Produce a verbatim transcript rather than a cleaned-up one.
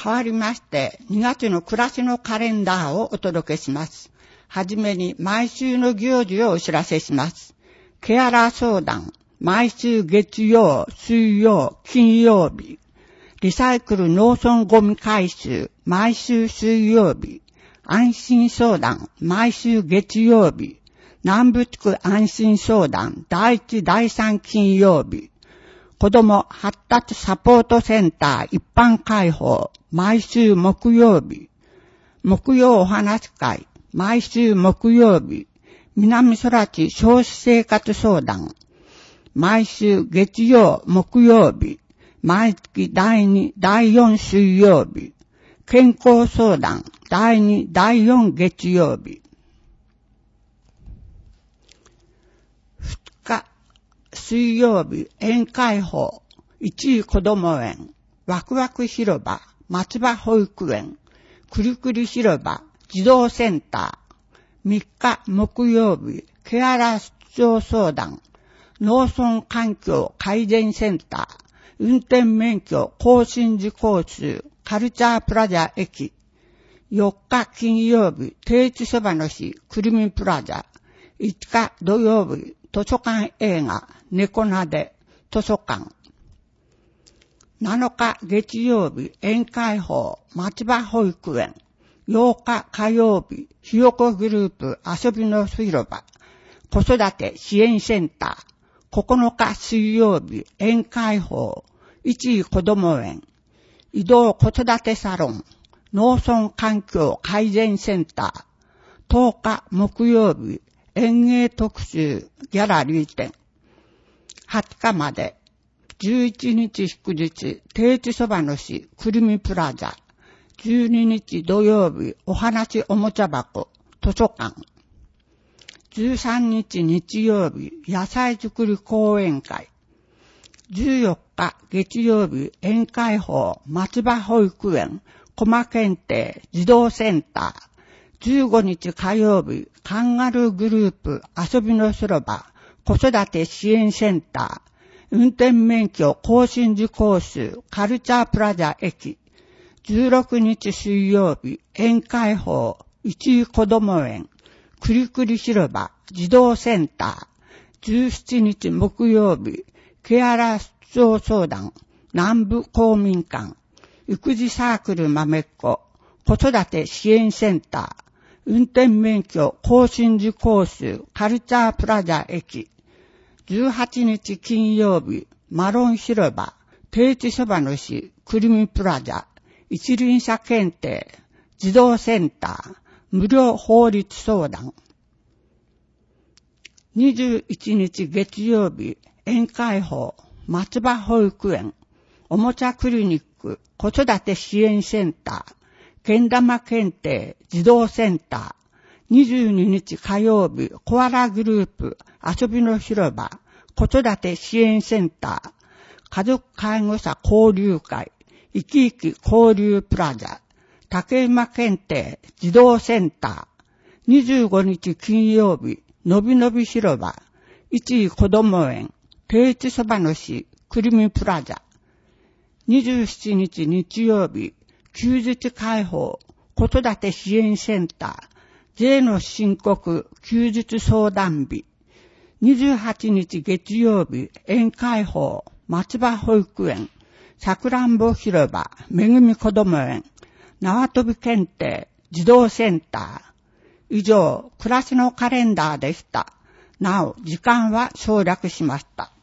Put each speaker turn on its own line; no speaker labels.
変わりまして、にがつの暮らしのカレンダーをお届けします。はじめに毎週の行事をお知らせします。ケアラー相談、毎週月曜、水曜、金曜日。リサイクル農村ゴミ回収、毎週水曜日。安心相談、毎週月曜日。南部地区安心相談、第一、第三金曜日。子ども発達サポートセンター一般開放、毎週木曜日。木曜お話会、毎週木曜日。南空地少子生活相談、毎週月曜、木曜日。毎月第二、第四水曜日。健康相談、第二、第四月曜日。二日、水曜日、園開放、一位子ども園、ワクワク広場、松葉保育園、くりくり広場、児童センター。三日、木曜日、ケアラー出張相談、農村環境改善センター、運転免許更新時講習、カルチャープラザ駅。よっか金曜日、定置そばの市、くるみプラザ。いつか土曜日、図書館映画、猫なで、図書館。なのか月曜日、園開放、松葉保育園。ようか火曜日、ひよこグループ遊びの広場。子育て支援センター。ここのか水曜日、園開放。一位子ども園。移動子育てサロン。農村環境改善センター。とおか木曜日、園芸特集ギャラリー展。はつかまで。じゅういちにち祝日、定置そばの市、くるみプラザ。じゅうににち土曜日、お話おもちゃ箱、図書館。じゅうさんにち日曜日、野菜作り講演会。じゅうよっか月曜日、園開放、松葉保育園、駒検定、児童センター。じゅうごにち火曜日、カンガルーグループ、遊びの広場、子育て支援センター。運転免許更新時講習、カルチャープラザ駅。じゅうろくにち水曜日、園開放、一位子ども園、くりくり広場、児童センター。じゅうしちにち木曜日、ケアラー出張相談、南部公民館、育児サークル豆っ子、子育て支援センター。運転免許更新時講習、カルチャープラザ駅。じゅうはちにち金曜日、マロン広場、定置そばの市、くるみプラザ、一輪車検定、児童センター、無料法律相談。にじゅういちにち月曜日、園開放、松葉保育園、おもちゃクリニック、子育て支援センター、けん玉検定、児童センター。にじゅうににち火曜日、コアラグループ、遊びの広場、子育て支援センター、家族介護者交流会、生き生き交流プラザ、竹馬検定、児童センター。にじゅうごにち金曜日、のびのび広場、一位子ども園、定置そばの市、くるみプラザ。にじゅうしちにち日曜日、休日開放、子育て支援センター、税の申告、休日相談日。にじゅうはちにち月曜日、園開放、松葉保育園、さくらんぼ広場、めぐみ子ども園、縄跳び検定、児童センター。以上、暮らしのカレンダーでした。なお、時間は省略しました。